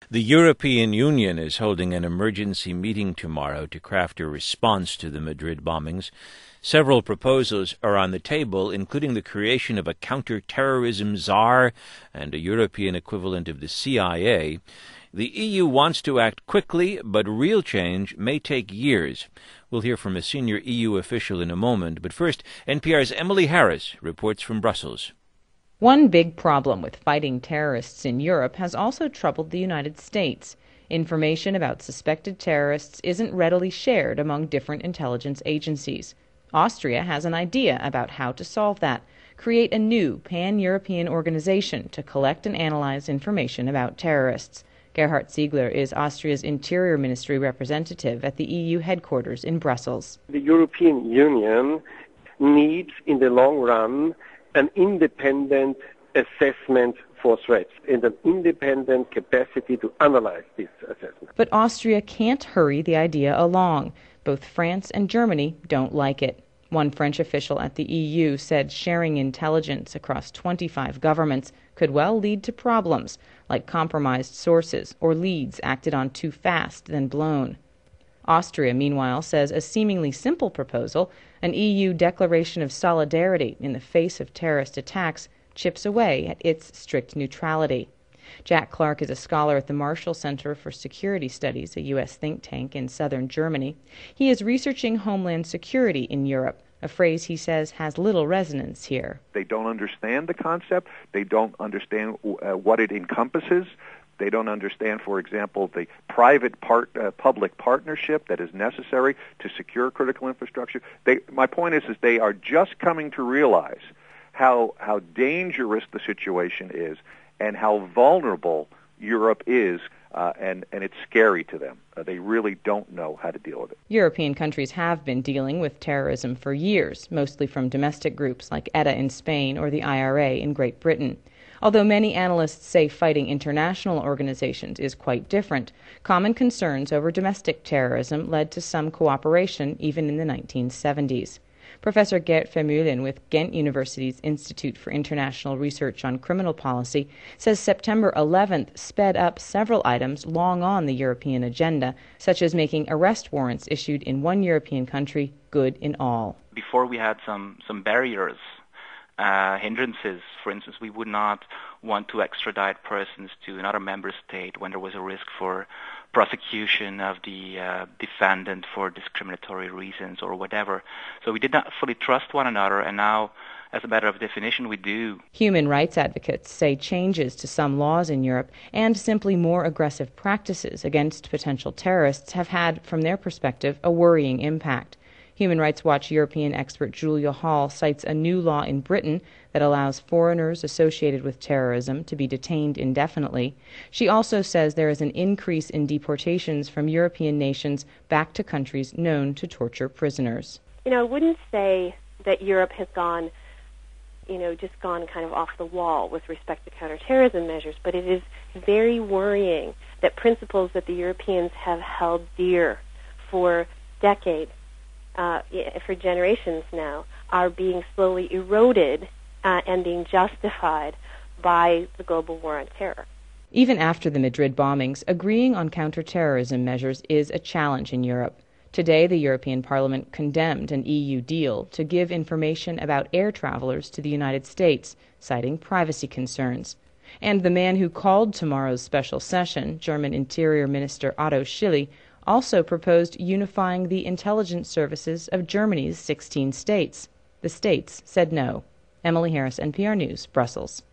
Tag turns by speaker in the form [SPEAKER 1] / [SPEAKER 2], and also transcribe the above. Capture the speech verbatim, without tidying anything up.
[SPEAKER 1] The European Union is holding an emergency meeting tomorrow to craft a response to the Madrid bombings. Several proposals are on the table, including the creation of a counter-terrorism czar and a European equivalent of the C I A. The E U wants to act quickly, but real change may take years. We'll hear from a senior E U official in a moment, but first, N P R's Emily Harris reports from Brussels.
[SPEAKER 2] One big problem with fighting terrorists in Europe has also troubled the United States. Information about suspected terrorists isn't readily shared among different intelligence agencies. Austria has an idea about how to solve that: create a new pan-European organization to collect and analyze information about terrorists. Gerhard Ziegler is Austria's Interior Ministry representative at the E U headquarters in Brussels.
[SPEAKER 3] The European Union needs, in the long run, an independent assessment for threats and an independent capacity to analyze this assessment.
[SPEAKER 2] But Austria can't hurry the idea along. Both France and Germany don't like it. One French official at the E U said sharing intelligence across twenty-five governments could well lead to problems, like compromised sources or leads acted on too fast, then blown. Austria, meanwhile, says a seemingly simple proposal, an E U declaration of solidarity in the face of terrorist attacks, chips away at its strict neutrality. Jack Clark is a scholar at the Marshall Center for Security Studies, a U S think tank in southern Germany. He is researching homeland security in Europe, a phrase he says has little resonance here.
[SPEAKER 4] They don't understand the concept. They don't understand uh, what it encompasses. They don't understand, for example, the private part, uh, public partnership that is necessary to secure critical infrastructure. They, my point is, is they are just coming to realize how how dangerous the situation is and how vulnerable Europe is, uh, and, and it's scary to them. Uh, they really don't know how to deal with it.
[SPEAKER 2] European countries have been dealing with terrorism for years, mostly from domestic groups like ETA in Spain or the I R A in Great Britain. Although many analysts say fighting international organizations is quite different, common concerns over domestic terrorism led to some cooperation even in the nineteen seventies. Professor Gert Vermeulen with Ghent University's Institute for International Research on Criminal Policy says September eleventh sped up several items long on the European agenda, such as making arrest warrants issued in one European country good in all.
[SPEAKER 5] Before we had some, some barriers, Uh, hindrances. For instance, we would not want to extradite persons to another member state when there was a risk for prosecution of the uh, defendant for discriminatory reasons or whatever. So we did not fully trust one another, and now, as a matter of definition, we do.
[SPEAKER 2] Human rights advocates say changes to some laws in Europe and simply more aggressive practices against potential terrorists have had, from their perspective, a worrying impact. Human Rights Watch European expert Julia Hall cites a new law in Britain that allows foreigners associated with terrorism to be detained indefinitely. She also says there is an increase in deportations from European nations back to countries known to torture prisoners.
[SPEAKER 6] You know, I wouldn't say that Europe has gone, you know, just gone kind of off the wall with respect to counterterrorism measures, but it is very worrying that principles that the Europeans have held dear for decades, Uh, for generations now, are being slowly eroded uh, and being justified by the global war on terror.
[SPEAKER 2] Even after the Madrid bombings, agreeing on counterterrorism measures is a challenge in Europe. Today, the European Parliament condemned an E U deal to give information about air travelers to the United States, citing privacy concerns. And the man who called tomorrow's special session, German Interior Minister Otto Schily, also proposed unifying the intelligence services of Germany's sixteen states. The states said no. Emily Harris, N P R News, Brussels.